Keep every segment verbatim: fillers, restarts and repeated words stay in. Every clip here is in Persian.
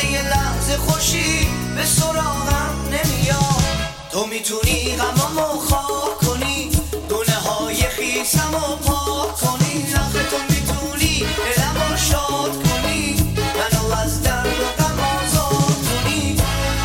وقتی یه لحظه خوشی به سراغم نمیاد. تو میتونی غمامو خاک کنی، دونه های خیسمو پاک کنی. آخه تو میتونی دلمو شاد کنی، منو از درد و غم آزاد کنی.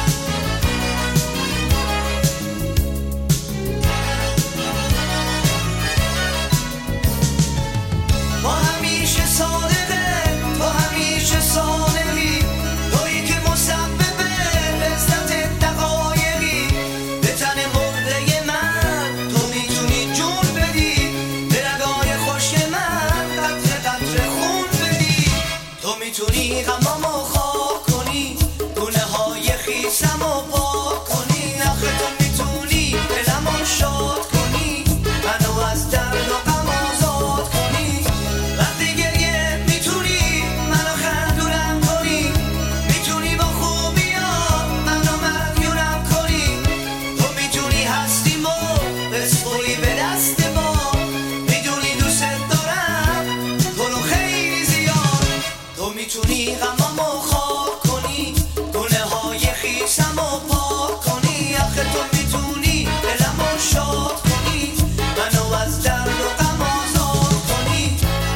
ما همیشه صادقه، تو همیشه صادقی، تویی که مسبب لذت دقایقی. به تن مرده من تو میتونی جون بدی، به رگای خوش من قطره قطره خون بدی. تو میتونی غمامو خاک کنی، دونه های خیسمو پاک کنی. آخه تو میتونی دلمو شاد کنی، منو از درد و غم آزاد کنی. وقتی گریه میتونی منو خندونم کنی، میتونی با خوبی‌ها منو مدیونم کنی. تو میتونی هستیمو بسپری به دست ما، میدونی دوست دارم تو رو خیلی زیاد. تو میتونی غمامو خاک کنی، دونه های خیسمو پاک کنی. آخه تو میتونی دلمو شاد کنی، منو از درد و غم آزاد کنی.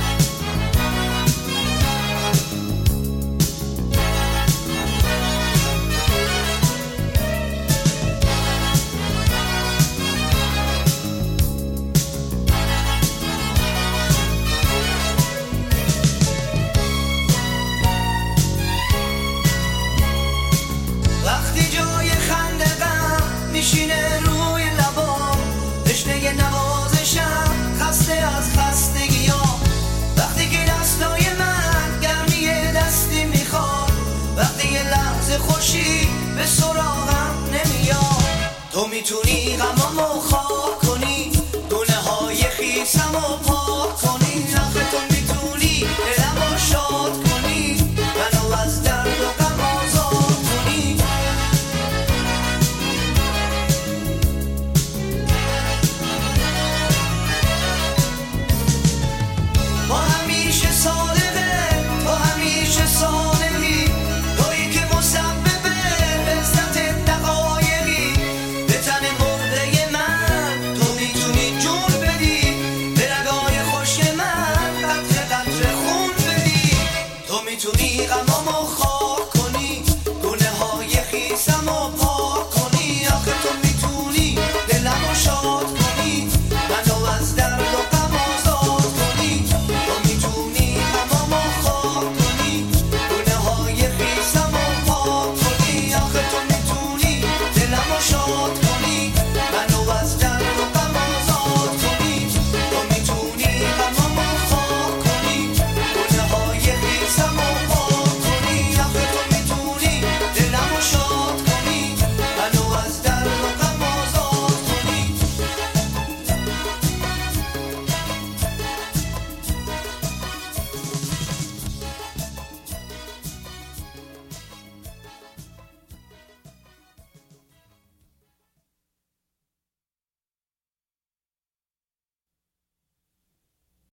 وقتی جای خنده غم میشینه روی لبام، تشنه نوازشم خسته از خستگیام. وقتی که دستای من گرمی دستی میخواد، وقتی یه لحظه خوشی به سراغم نمیاد. تو میتونی غمامو خاک کنی، دونه های خیسمو پاک